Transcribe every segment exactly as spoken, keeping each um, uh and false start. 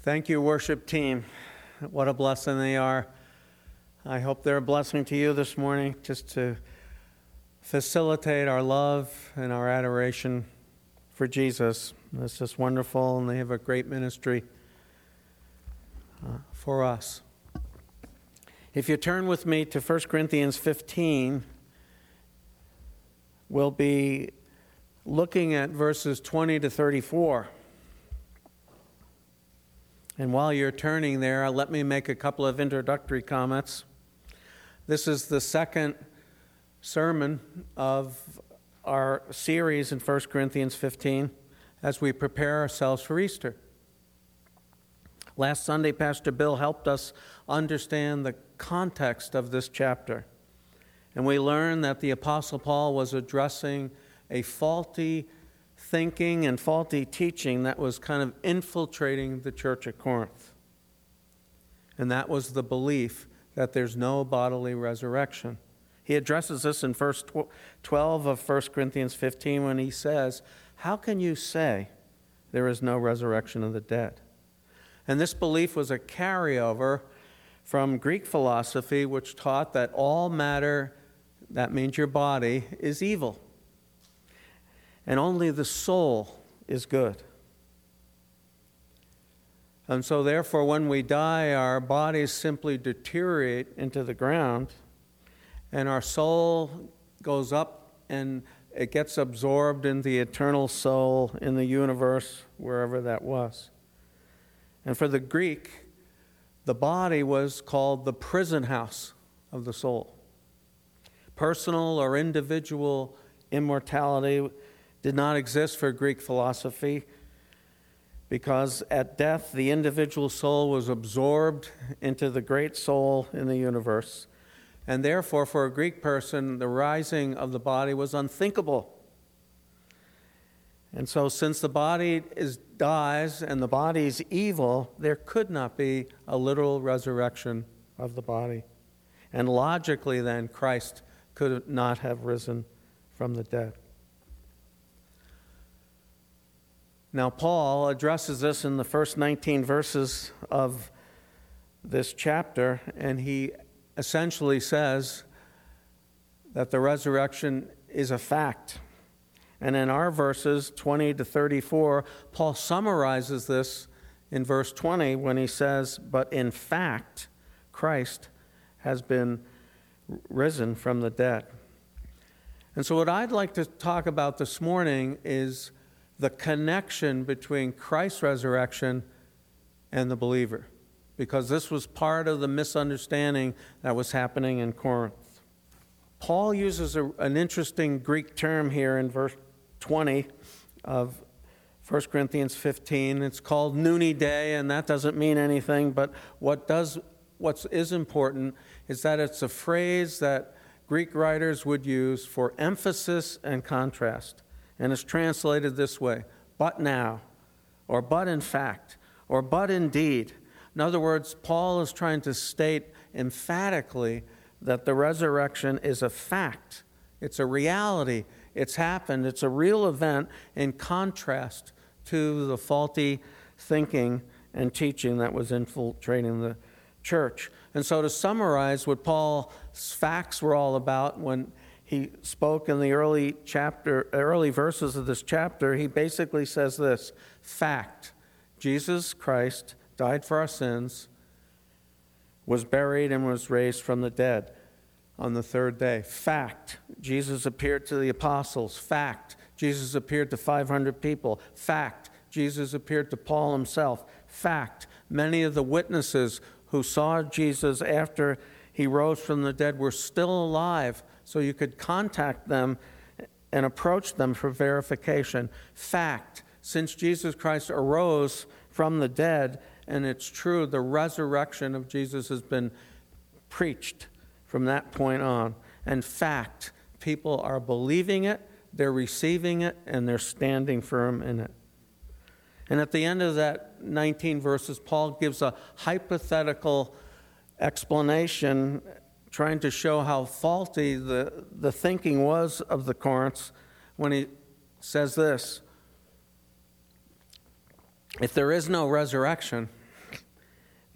Thank you, worship team. What a blessing they are. I hope they're a blessing to you this morning, just to facilitate our love and our adoration for Jesus. It's just wonderful, and they have a great ministry uh, for us. If you turn with me to First Corinthians fifteen, we'll be looking at verses twenty to thirty-four. And while you're turning there, let me make a couple of introductory comments. This is the second sermon of our series in First Corinthians fifteen as we prepare ourselves for Easter. Last Sunday, Pastor Bill helped us understand the context of this chapter. And we learned that the Apostle Paul was addressing a faulty thinking and faulty teaching that was kind of infiltrating the church at Corinth. And that was the belief that there's no bodily resurrection. He addresses this in verse twelve of First Corinthians fifteen when he says, "How can you say there is no resurrection of the dead?" And this belief was a carryover from Greek philosophy, which taught that all matter, that means your body, is evil. And only the soul is good. And so therefore, when we die, our bodies simply deteriorate into the ground, and our soul goes up and it gets absorbed in the eternal soul in the universe, wherever that was. And for the Greek, the body was called the prison house of the soul. Personal or individual immortality did not exist for Greek philosophy, because at death, the individual soul was absorbed into the great soul in the universe. And therefore, for a Greek person, the rising of the body was unthinkable. And so since the body is dies and the body is evil, there could not be a literal resurrection of the body. And logically then, Christ could not have risen from the dead. Now, Paul addresses this in the first nineteen verses of this chapter, and he essentially says that the resurrection is a fact. And in our verses twenty to thirty-four, Paul summarizes this in verse twenty when he says, "But in fact, Christ has been risen from the dead." And so what I'd like to talk about this morning is the connection between Christ's resurrection and the believer, because this was part of the misunderstanding that was happening in Corinth. Paul uses a, an interesting Greek term here in verse twenty of First Corinthians fifteen. It's called nooni day, and that doesn't mean anything, but what does what is important is that it's a phrase that Greek writers would use for emphasis and contrast. And it's translated this way: but now, or but in fact, or but indeed. In other words, Paul is trying to state emphatically that the resurrection is a fact. It's a reality. It's happened. It's a real event, in contrast to the faulty thinking and teaching that was infiltrating the church. And so to summarize what Paul's facts were all about when he spoke in the early chapter, early verses of this chapter, he basically says this: fact, Jesus Christ died for our sins, was buried, and was raised from the dead on the third day. Fact, Jesus appeared to the apostles. Fact, Jesus appeared to five hundred people. Fact, Jesus appeared to Paul himself. Fact, many of the witnesses who saw Jesus after he rose from the dead were still alive, so you could contact them and approach them for verification. Fact, since Jesus Christ arose from the dead, and it's true, the resurrection of Jesus has been preached from that point on. And fact, people are believing it, they're receiving it, and they're standing firm in it. And at the end of that nineteen verses, Paul gives a hypothetical explanation trying to show how faulty the, the thinking was of the Corinths when he says this: if there is no resurrection,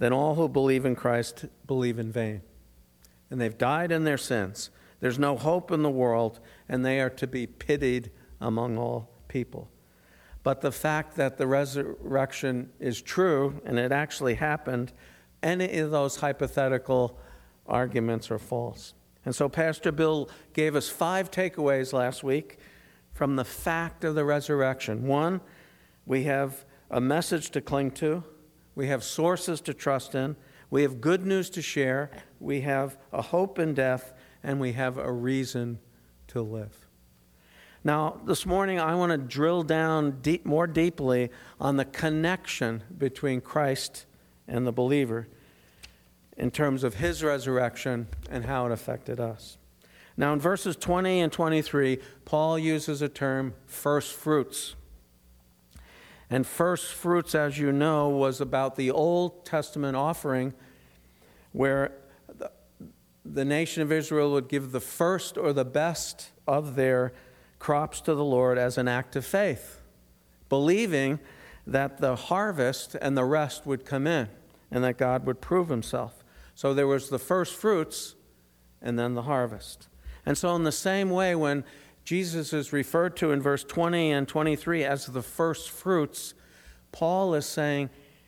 then all who believe in Christ believe in vain. And they've died in their sins. There's no hope in the world, and they are to be pitied among all people. But the fact that the resurrection is true, and it actually happened, any of those hypothetical arguments are false. And so Pastor Bill gave us five takeaways last week from the fact of the resurrection. One, we have a message to cling to. We have sources to trust in. We have good news to share. We have a hope in death, and we have a reason to live. Now, this morning, I want to drill down deep, more deeply on the connection between Christ and the believer in terms of his resurrection and how it affected us. Now, in verses twenty and twenty-three, Paul uses a term, first fruits. And first fruits, as you know, was about the Old Testament offering where the, the nation of Israel would give the first or the best of their crops to the Lord as an act of faith, believing that the harvest and the rest would come in and that God would prove himself. So there was the first fruits and then the harvest. And so in the same way, when Jesus is referred to in verse twenty and twenty-three as the first fruits, Paul is saying,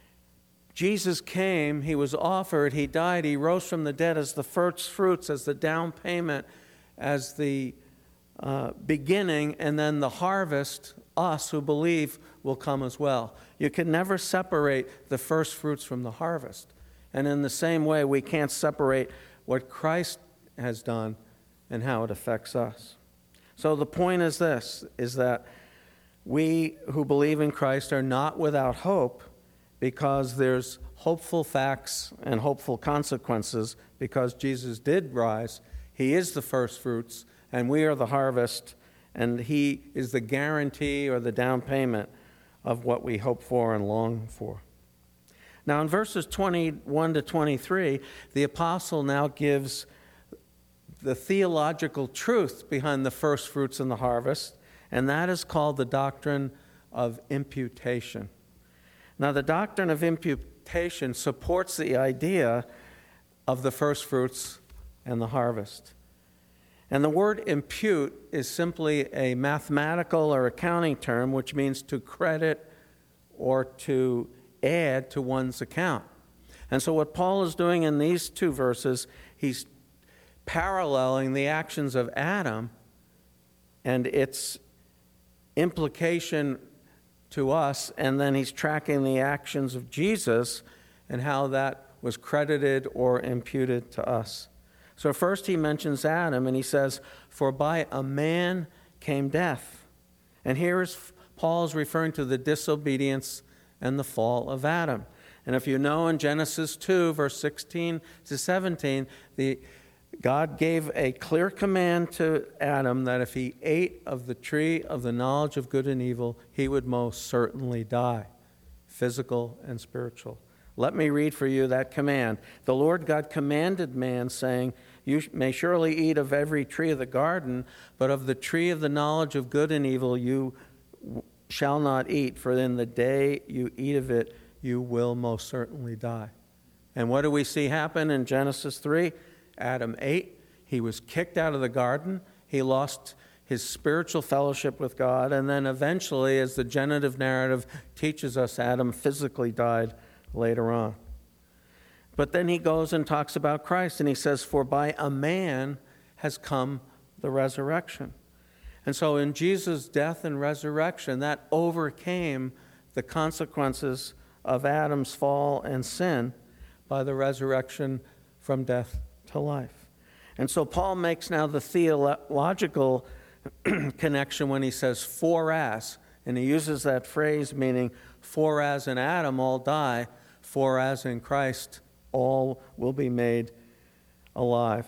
Jesus came, he was offered, he died, he rose from the dead as the first fruits, as the down payment, as the uh, beginning, and then the harvest, us who believe, will come as well. You can never separate the first fruits from the harvest. And in the same way, we can't separate what Christ has done and how it affects us. So the point is this, is that we who believe in Christ are not without hope because there's hopeful facts and hopeful consequences because Jesus did rise. He is the first fruits, and we are the harvest, and he is the guarantee or the down payment of what we hope for and long for. Now in verses twenty-one to twenty-three, the apostle now gives the theological truth behind the first fruits and the harvest, and that is called the doctrine of imputation. Now, the doctrine of imputation supports the idea of the first fruits and the harvest. And the word impute is simply a mathematical or accounting term which means to credit or to add to one's account. And so what Paul is doing in these two verses, he's paralleling the actions of Adam and its implication to us, and then he's tracking the actions of Jesus and how that was credited or imputed to us. So first he mentions Adam, and he says, "For by a man came death." And here is Paul's referring to the disobedience and the fall of Adam. And if you know in Genesis two, verse sixteen to seventeen, the God gave a clear command to Adam that if he ate of the tree of the knowledge of good and evil, he would most certainly die, physical and spiritual. Let me read for you that command. The Lord God commanded man, saying, "You may surely eat of every tree of the garden, but of the tree of the knowledge of good and evil you shall not eat, for in the day you eat of it, you will most certainly die." And what do we see happen in Genesis three? Adam ate, he was kicked out of the garden, he lost his spiritual fellowship with God, and then eventually, as the genitive narrative teaches us, Adam physically died later on. But then he goes and talks about Christ, and he says, "For by a man has come the resurrection." And so in Jesus' death and resurrection, that overcame the consequences of Adam's fall and sin by the resurrection from death to life. And so Paul makes now the theological connection when he says, "for as," and he uses that phrase meaning, "for as in Adam all die, for as in Christ all will be made alive."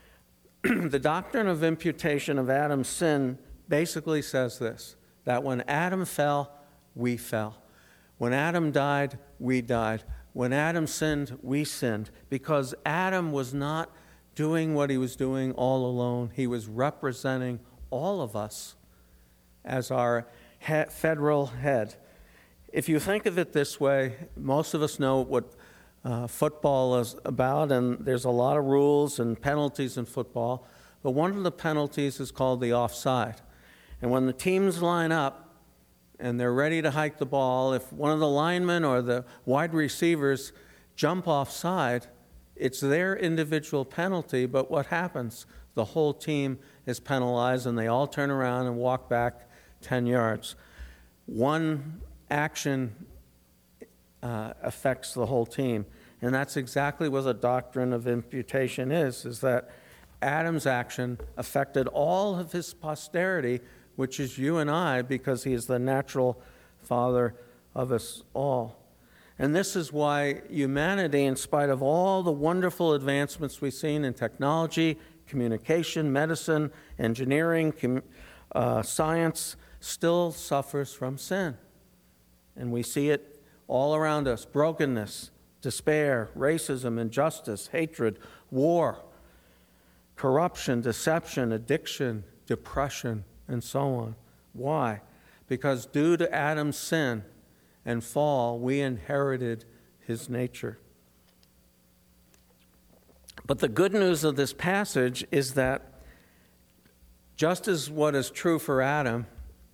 The doctrine of imputation of Adam's sin basically says this, that when Adam fell, we fell. When Adam died, we died. When Adam sinned, we sinned, because Adam was not doing what he was doing all alone. He was representing all of us as our he- federal head. If you think of it this way, most of us know what uh, football is about, and there's a lot of rules and penalties in football, but one of the penalties is called the offside. And when the teams line up and they're ready to hike the ball, if one of the linemen or the wide receivers jump offside, it's their individual penalty, but what happens? The whole team is penalized, and they all turn around and walk back ten yards. One action uh, affects the whole team, and that's exactly what the doctrine of imputation is, is that Adam's action affected all of his posterity, which is you and I, because he is the natural father of us all. And this is why humanity, in spite of all the wonderful advancements we've seen in technology, communication, medicine, engineering, com- uh, science, still suffers from sin. And we see it all around us: brokenness, despair, racism, injustice, hatred, war, corruption, deception, addiction, depression, and so on. Why? Because due to Adam's sin and fall, we inherited his nature. But the good news of this passage is that just as what is true for Adam,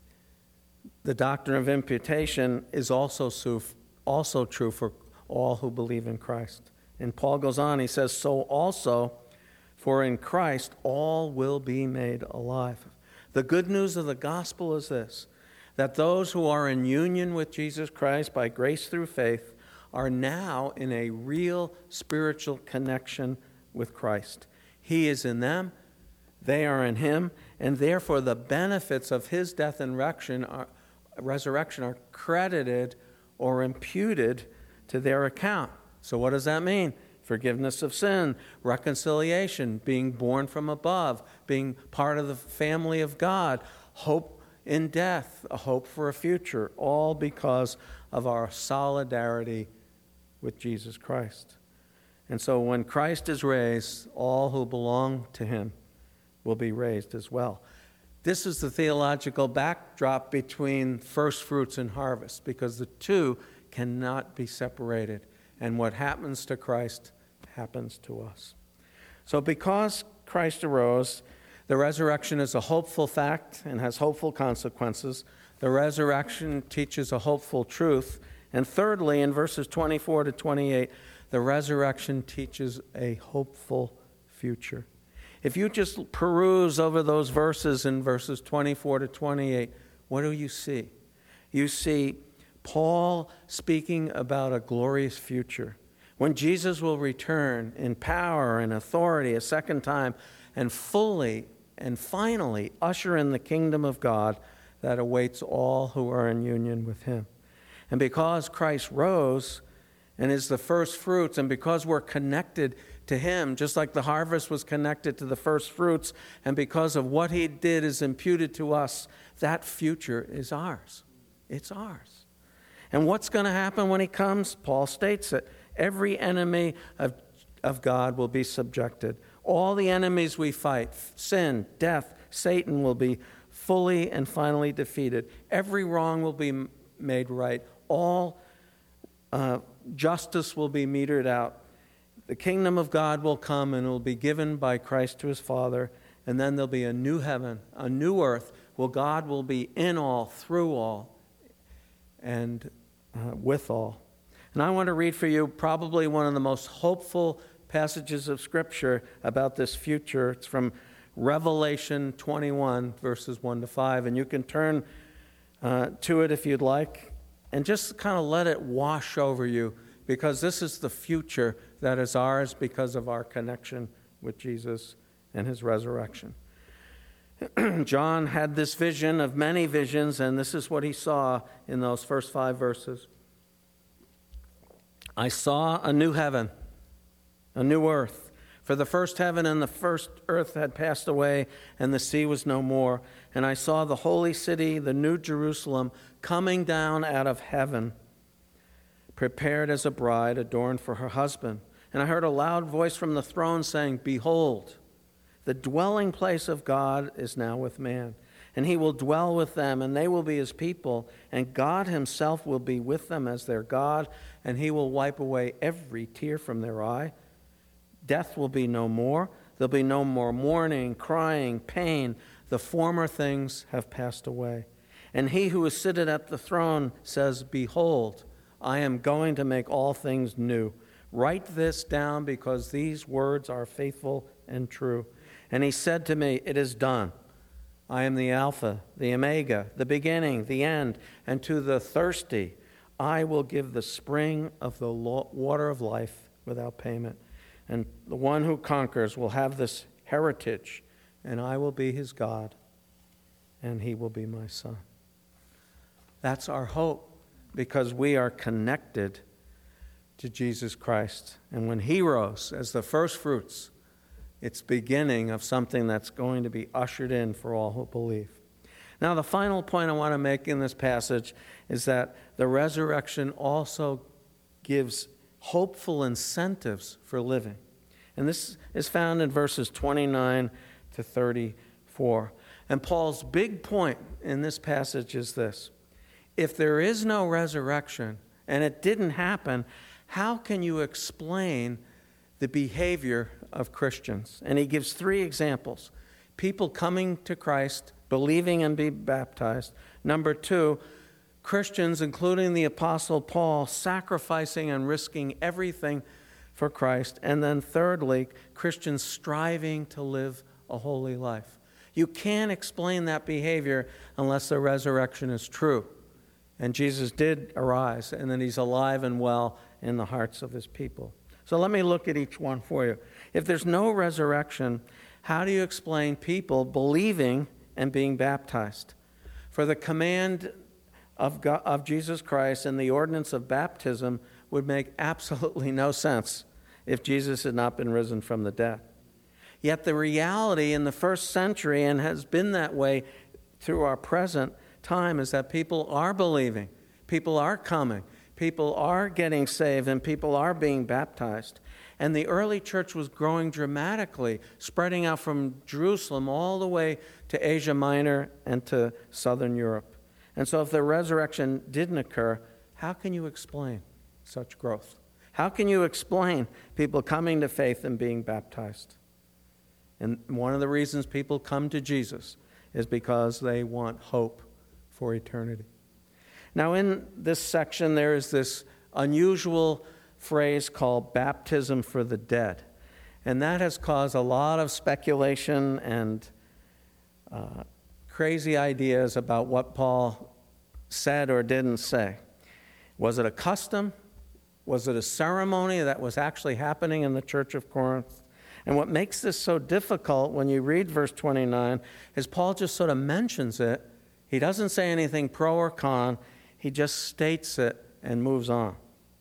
the doctrine of imputation is also, also true for all who believe in Christ. And Paul goes on, he says, so also, for in Christ all will be made alive. The good news of the gospel is this, that those who are in union with Jesus Christ by grace through faith are now in a real spiritual connection with Christ. He is in them, they are in him, and therefore the benefits of his death and resurrection are, resurrection are credited or imputed to their account. So what does that mean? Forgiveness of sin, reconciliation, being born from above, being part of the family of God, hope in death, a hope for a future, all because of our solidarity with Jesus Christ. And so when Christ is raised, all who belong to him will be raised as well. This is the theological backdrop between first fruits and harvest, because the two cannot be separated. And what happens to Christ happens to us. So because Christ arose, the resurrection is a hopeful fact and has hopeful consequences. The resurrection teaches a hopeful truth. And thirdly, in verses twenty-four to twenty-eight, the resurrection teaches a hopeful future. If you just peruse over those verses in verses twenty-four to twenty-eight, what do you see? You see Paul speaking about a glorious future, when Jesus will return in power and authority a second time and fully and finally usher in the kingdom of God that awaits all who are in union with him. And because Christ rose and is the first fruits, and because we're connected to him, just like the harvest was connected to the first fruits, and because of what he did is imputed to us, that future is ours. It's ours. And what's going to happen when he comes? Paul states it. Every enemy of, of God will be subjected. All the enemies we fight, sin, death, Satan, will be fully and finally defeated. Every wrong will be made right. All uh, justice will be metered out. The kingdom of God will come and will be given by Christ to his Father. And then there'll be a new heaven, a new earth, where God will be in all, through all, and uh, with all. And I want to read for you probably one of the most hopeful passages of Scripture about this future. It's from Revelation twenty-one, verses one to five. And you can turn uh, to it if you'd like, and just kind of let it wash over you, because this is the future that is ours because of our connection with Jesus and his resurrection. John had this vision of many visions, and this is what he saw in those first five verses. I saw a new heaven, a new earth. For the first heaven and the first earth had passed away, and the sea was no more. And I saw the holy city, the new Jerusalem, coming down out of heaven, prepared as a bride adorned for her husband. And I heard a loud voice from the throne saying, Behold, the dwelling place of God is now with man, And he will dwell with them, and they will be his people, and God himself will be with them as their God, and he will wipe away every tear from their eye. Death will be no more. There'll be no more mourning, crying, pain. The former things have passed away. And he who is seated at the throne says, Behold, I am going to make all things new. Write this down, because these words are faithful and true. And he said to me, It is done. I am the Alpha, the Omega, the beginning, the end. And to the thirsty, I will give the spring of the water of life without payment. And the one who conquers will have this heritage, and I will be his God, and he will be my son. That's our hope, because we are connected to Jesus Christ. And when he rose as the first fruits, it's beginning of something that's going to be ushered in for all who believe. Now, the final point I want to make in this passage is that the resurrection also gives hopeful incentives for living. And this is found in verses twenty-nine to thirty-four. And Paul's big point in this passage is this: if there is no resurrection, and it didn't happen, how can you explain the behavior of Christians? And he gives three examples. People coming to Christ, believing and being baptized. Number two, Christians, including the Apostle Paul, sacrificing and risking everything for Christ. And then thirdly, Christians striving to live a holy life. You can't explain that behavior unless the resurrection is true. And Jesus did arise, and then he's alive and well in the hearts of his people. So let me look at each one for you. If there's no resurrection, how do you explain people believing and being baptized? For the command of God, of Jesus Christ and the ordinance of baptism would make absolutely no sense if Jesus had not been risen from the dead. Yet the reality in the first century, and has been that way through our present time, is that people are believing, people are coming, people are getting saved, and people are being baptized. And the early church was growing dramatically, spreading out from Jerusalem all the way to Asia Minor and to southern Europe. And so if the resurrection didn't occur, how can you explain such growth? How can you explain people coming to faith and being baptized? And one of the reasons people come to Jesus is because they want hope for eternity. Now, in this section, there is this unusual phrase called baptism for the dead. And that has caused a lot of speculation and uh, crazy ideas about what Paul said or didn't say. Was it a custom? Was it a ceremony that was actually happening in the church of Corinth? And what makes this so difficult when you read verse twenty-nine is Paul just sort of mentions it. He doesn't say anything pro or con. He just states it and moves on.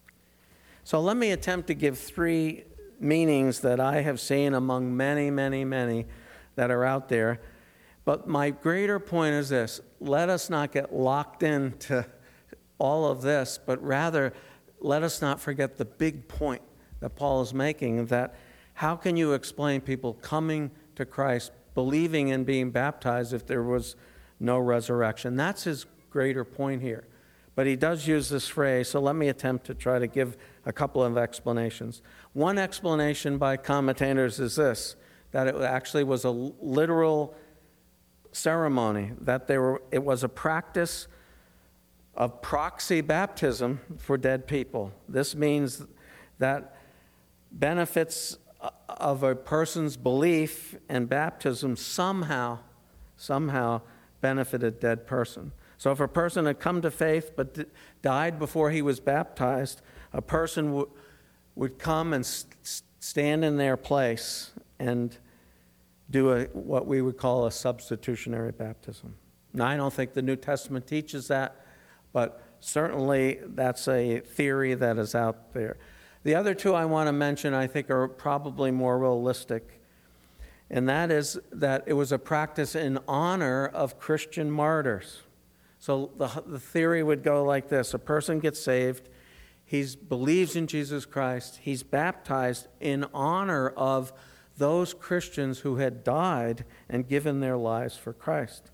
So let me attempt to give three meanings that I have seen among many, many, many that are out there. But my greater point is this: let us not get locked into all of this, but rather let us not forget the big point that Paul is making, that how can you explain people coming to Christ, believing and being baptized if there was no resurrection? That's his greater point here. But he does use this phrase, so let me attempt to try to give a couple of explanations. One explanation by commentators is this: that it actually was a literal ceremony, that there were, it was a practice of proxy baptism for dead people. This means that benefits of a person's belief and baptism somehow, somehow benefit a dead person. So if a person had come to faith but d- died before he was baptized, a person w- would come and st- stand in their place and do a, what we would call a substitutionary baptism. Now, I don't think the New Testament teaches that, but certainly that's a theory that is out there. The other two I want to mention, I think, are probably more realistic, and that is that it was a practice in honor of Christian martyrs. So the, the theory would go like this: a person gets saved, he believes in Jesus Christ, he's baptized in honor of those Christians who had died and given their lives for Christ.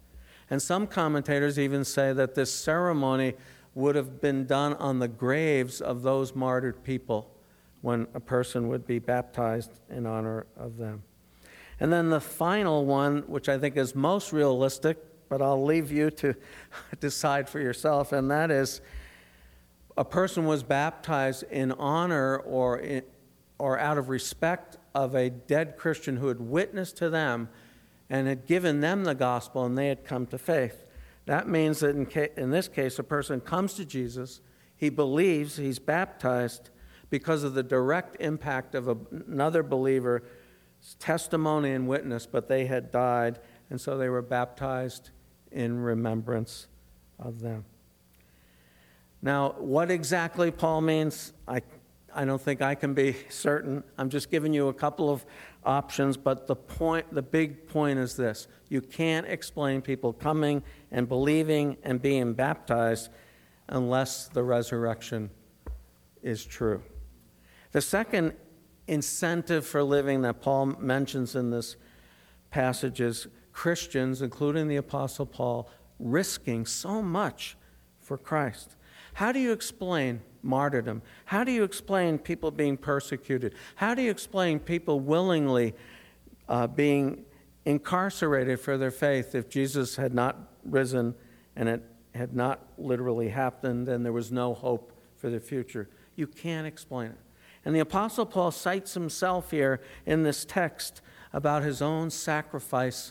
And some commentators even say that this ceremony would have been done on the graves of those martyred people when a person would be baptized in honor of them. And then the final one, which I think is most realistic, but I'll leave you to decide for yourself, and that is a person was baptized in honor or in, or out of respect of a dead Christian who had witnessed to them and had given them the gospel, and they had come to faith. That means that in, ca- in this case, a person comes to Jesus, he believes, he's baptized because of the direct impact of a, another believer's testimony and witness, but they had died, and so they were baptized in remembrance of them. Now, what exactly Paul means, I I don't think I can be certain. I'm just giving you a couple of options, but the point, the big point is this. You can't explain people coming and believing and being baptized unless the resurrection is true. The second incentive for living that Paul mentions in this passage is Christians, including the Apostle Paul, risking so much for Christ. How do you explain martyrdom? How do you explain people being persecuted? How do you explain people willingly uh, being incarcerated for their faith if Jesus had not risen and it had not literally happened and there was no hope for the future? You can't explain it. And the Apostle Paul cites himself here in this text about his own sacrifice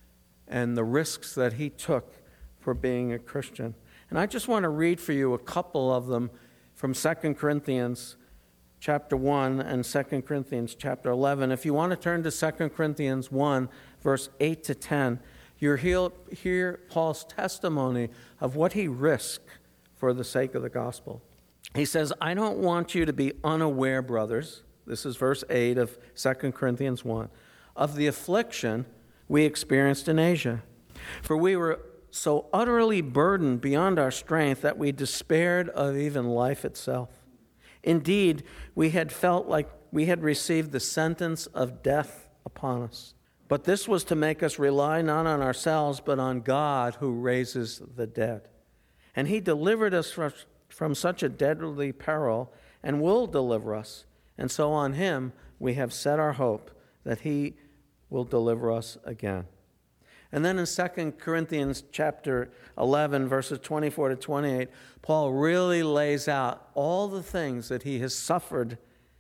and the risks that he took for being a Christian. And I just want to read for you a couple of them from Second Corinthians chapter one and Second Corinthians chapter eleven. If you want to turn to Second Corinthians one, verse eight to ten, you'll hear, hear Paul's testimony of what he risked for the sake of the gospel. He says, I don't want you to be unaware, brothers, this is verse eight of Second Corinthians one, of the affliction we experienced in Asia. For we were so utterly burdened beyond our strength that we despaired of even life itself. Indeed, we had felt like we had received the sentence of death upon us. But this was to make us rely not on ourselves, but on God who raises the dead. And he delivered us from, from such a deadly peril and will deliver us. And so on him we have set our hope that he will deliver us again. And then in Second Corinthians chapter eleven, verses twenty-four to twenty-eight, Paul really lays out all the things that he has suffered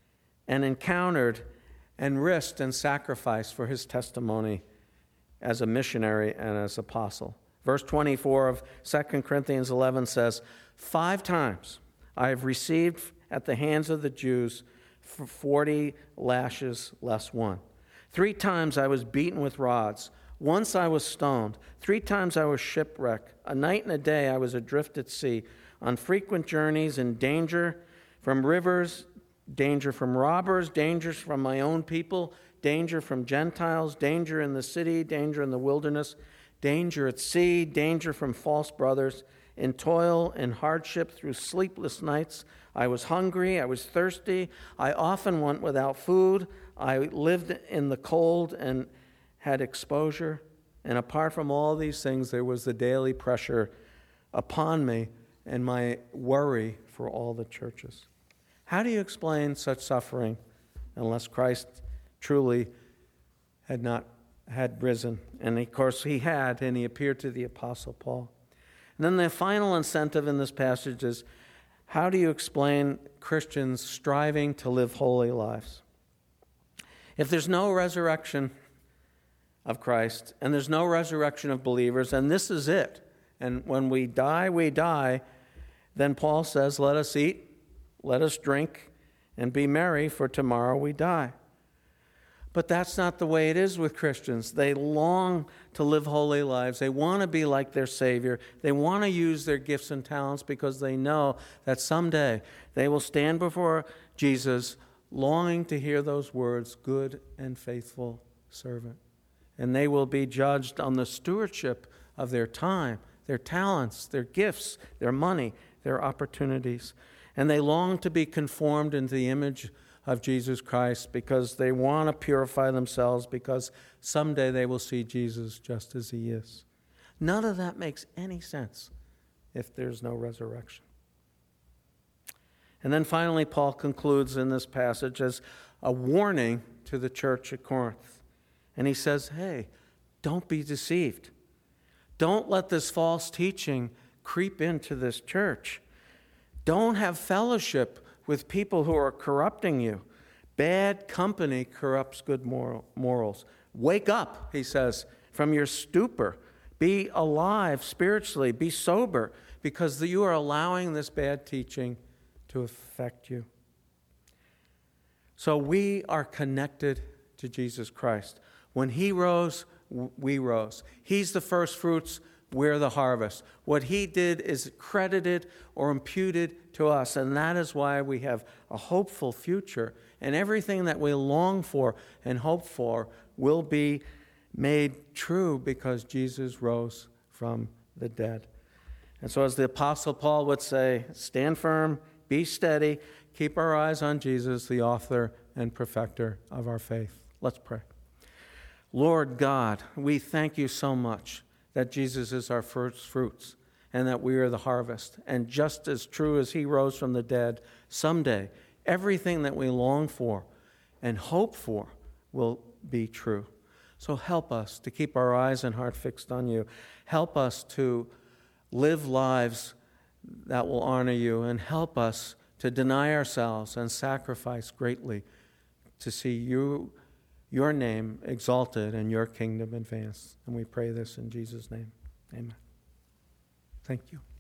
and encountered and risked and sacrificed for his testimony as a missionary and as apostle. Verse twenty-four of Second Corinthians eleven says, Five times I have received at the hands of the Jews for forty lashes less one. Three times I was beaten with rods. Once I was stoned. Three times I was shipwrecked. A night and a day I was adrift at sea, on frequent journeys, in danger from rivers, danger from robbers, dangers from my own people, danger from Gentiles, danger in the city, danger in the wilderness, danger at sea, danger from false brothers, in toil and hardship through sleepless nights. I was hungry, I was thirsty, I often went without food, I lived in the cold and had exposure, and apart from all these things, there was the daily pressure upon me and my worry for all the churches. How do you explain such suffering unless Christ truly had not had risen? And of course he had, and he appeared to the Apostle Paul. And then the final incentive in this passage is, how do you explain Christians striving to live holy lives? If there's no resurrection of Christ, and there's no resurrection of believers, and this is it. And when we die, we die, then Paul says, let us eat, let us drink, and be merry, for tomorrow we die. But that's not the way it is with Christians. They long to live holy lives. They want to be like their Savior. They want to use their gifts and talents because they know that someday they will stand before Jesus longing to hear those words, good and faithful servant. And they will be judged on the stewardship of their time, their talents, their gifts, their money, their opportunities. And they long to be conformed into the image of Jesus Christ because they want to purify themselves because someday they will see Jesus just as he is. None of that makes any sense if there's no resurrection. And then finally, Paul concludes in this passage as a warning to the church at Corinth. And he says, hey, don't be deceived. Don't let this false teaching creep into this church. Don't have fellowship with people who are corrupting you. Bad company corrupts good moral, morals. Wake up, he says, from your stupor. Be alive spiritually. Be sober, because you are allowing this bad teaching to affect you. So we are connected to Jesus Christ. When he rose, we rose. He's the first fruits, we're the harvest. What he did is credited or imputed to us, and that is why we have a hopeful future. And everything that we long for and hope for will be made true because Jesus rose from the dead. And so as the Apostle Paul would say, stand firm, be steady, keep our eyes on Jesus, the author and perfecter of our faith. Let's pray. Lord God, we thank you so much that Jesus is our first fruits and that we are the harvest. And just as true as he rose from the dead, someday everything that we long for and hope for will be true. So help us to keep our eyes and heart fixed on you. Help us to live lives that will honor you, and help us to deny ourselves and sacrifice greatly to see you, your name exalted and your kingdom advanced. And we pray this in Jesus' name. Amen. Thank you.